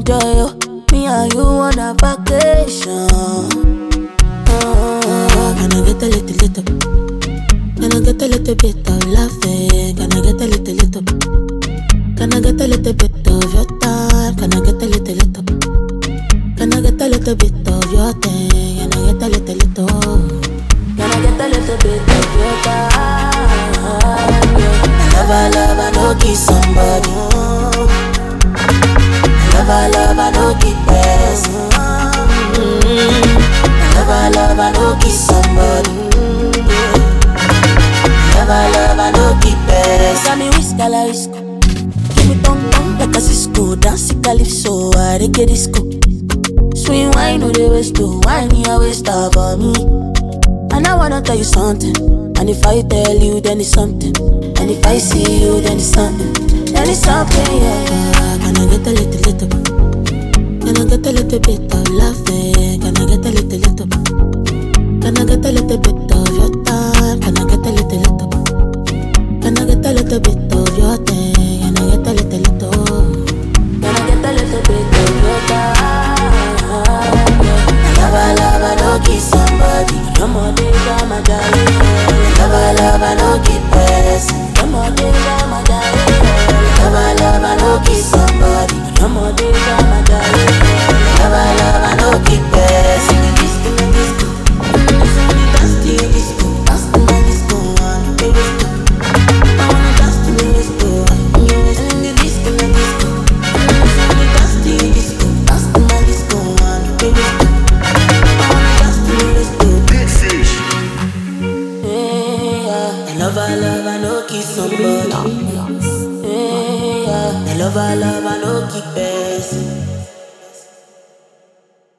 enjoy, oh. Me and you on a vacation. Can I get a little? Can I get a little bit of laughing? Can I get a little? Can I get a little bit of your time? Can I get a little? Can I get a little bit of your thing? Can I get a little? Can I get a little bit of your time? I don't kiss somebody. I don't keep pressing. I don't kiss somebody. I don't keep pressing. Got me whisk a la whisk. Give me tongue like a Cisco. Dance it calypso, I reggae disco. Swing wine no the waist to wine your waist up for me. And I wanna tell you something. And if I tell you then it's something. And if I see you then it's something. Then it's something, yeah. Can I get a little? Can I get a little bit of laughing? Can I get a little? Can I get a little bit of your time? Can I get a little? Can I get a little bit of your thing? Can I get a little? Can I get a little bit of your time? I don't kiss somebody. No more days, I'm a darling. I don't keep pressing. No more days, I'm a darling. I don't kiss somebody. No more days, I'm a darling. I don't keep pressing. Disco, disco. Dance to your disco. Dance to my disco. I wanna dance to your disco. Disco, disco. Dance to your disco. Dance to my disco. Big fish. I know kiss somebody. I love, I know keep pressing.